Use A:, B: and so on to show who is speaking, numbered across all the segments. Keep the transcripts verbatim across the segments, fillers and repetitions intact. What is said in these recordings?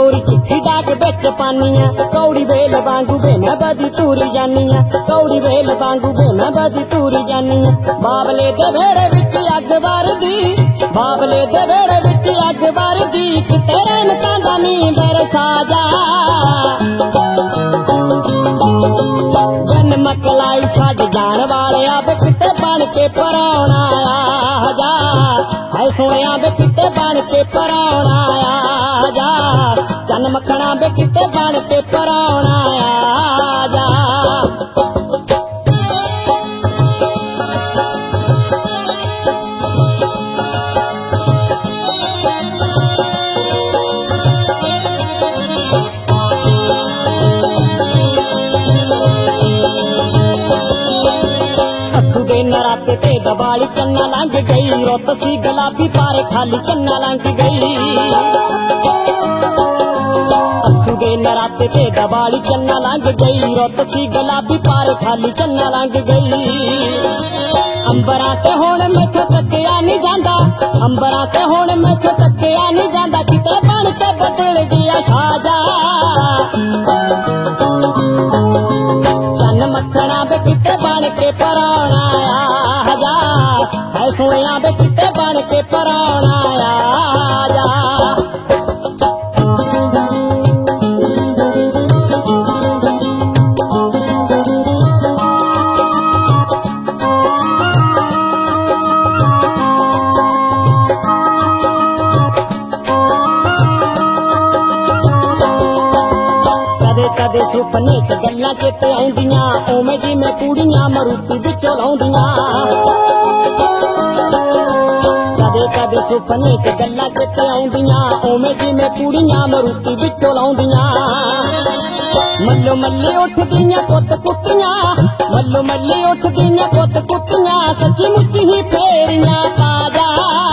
A: चोरी चिट्ठी डाक बिच पानिया कौड़ी वेल वांगू बेना बदी तूरी जानिया कौड़ी वेल वांगू बेना बदी तूरी जानिया बाबले दे वेड़े विच अग वरदी बाबले दे वेड़े विच अग वरदी किते रैनकां दा नीं बरसा जा जन मकलाई छड्ड जाण वाले अब किते बन के पराउणा आया जा है सोहणिया वे किते बन के पराउणा आया जा जन मखणा वे किते बन के पराउणा आया जा नराते ते दवाली चन्ना लंघ गई रुत सी गुलाबी पारे खाली चन्ना लंघ गई अस्सू दे नराते ते दवाली चन्ना लंघ गई रुत सी गुलाबी पारे खाली चन्ना लंघ गई अंबरां ते हुण मैथों तक्किया नहीं जांदा अंबरां ते हुण मैथों तक्किया नहीं जांदा किते बन के बदल गया खाजा चन मखणा वे किते बन के पराउणा आया जा है सोहणिया वे किते बन के पराउणा आया जा कदे सुपने च गल्लां चेते आउंदियां ओवें जिवें कुड़ियां मरूती विचों लाउंदियां कदे कदे सुपने च गल्लां चेते आउंदियां ओवें जिवें कुड़ियां मरूती विचों लाउंदियां मल्लो मल्ले उठदियां पुत कुत्तियां मल्लो मल्ले उठदियां पुत कुत्तियां सच्ची मुच्ची ही फेरियां ताजा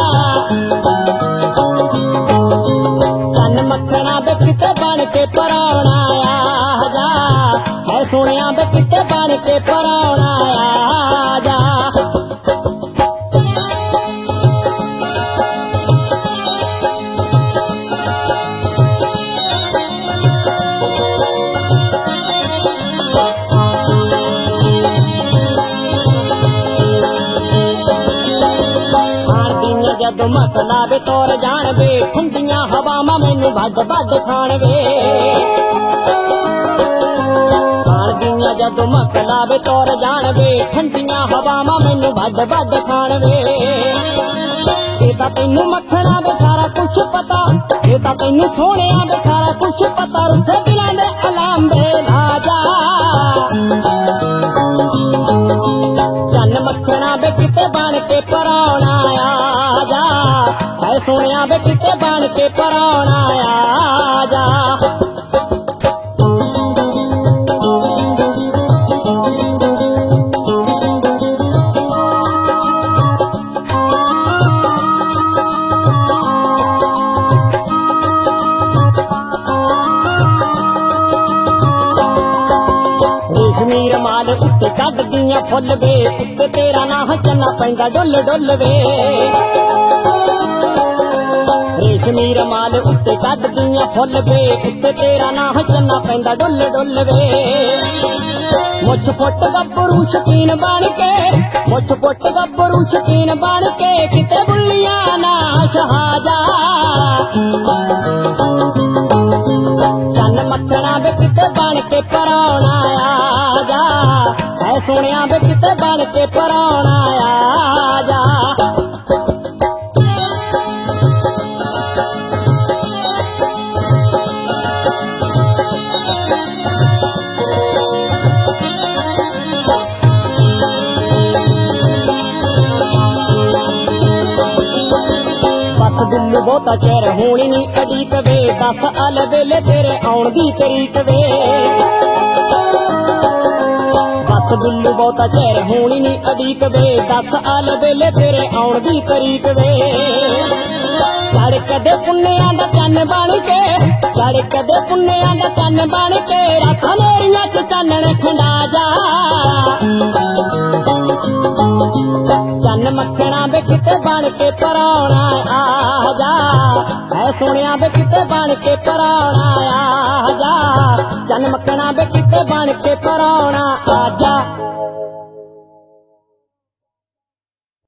A: चन मखणा वे किते बन के पराउणा आया जा है सोहणिया वे किते बन के पराउणा आया जा जदों मसला वे तोर जान वे ठंडियां हवावां मैनू वड वड खाण वे खाण दियां जदों मसला वे तोर जान वे ठंडियां हवावां मैनू वड वड खाण वे ये तां तैनू मखणा वे सारा कुछ पता ये तां तैनू सोहणिया वे सारा कुछ पता रुसे दिलां दे अलाम वे राजा चन मखणा वे किते बन के पराउणा आया जा है सोहणिया वे किते बन के पराउणा आया जा रेशमी रमाल उत्ते कड्डदियां फुੱਲ वे उत्ते तेरा नां चन्ना पैंदा डुल डुल वे रेशमी रमाल उत्ते कड्डदियां फुੱਲ वे उत्ते तेरा नां चन्ना पैंदा डुल डुल वे मुछ फुट गब्बरू शकीन बन के मुछ फुट गब्बरू शकीन बन के किते बुल्लियां ना शहाजा चन मखणा वे किते बन के पराउणा आया जा है सोहणिया वे किते बन के पराउणा आया जा दिल बहुता चेर होनी नी अड़ीक वे दस अल वेले तेरे आउण दी तरीक वे दस दिल बहुता चेर होनी नी अड़ीक वे दस अल वेले तेरे आउण दी तरीक वे चढ़ कदे पुन्नियां दा चन्न बन के चढ़ कदे पुन्नियां दा चन्न बन के रख मेरियां च चन्नण खंडा जा चन्न ਚੰਨ ਮੱਖਣਾ ਵੇ ਕਿਤੇ ਬਣ ਕੇ ਪਰਾਉਣਾ ਆ ਜਾ ਐ ਸੋਹਣਿਆ ਵੇ ਕਿਤੇ ਬਣ ਕੇ ਪਰਾਉਣਾ ਆ ਜਾ ਚੰਨ ਮੱਖਣਾ ਵੇ ਕਿਤੇ ਬਣ ਕੇ ਪਰਾਉਣਾ ਆ ਜਾ।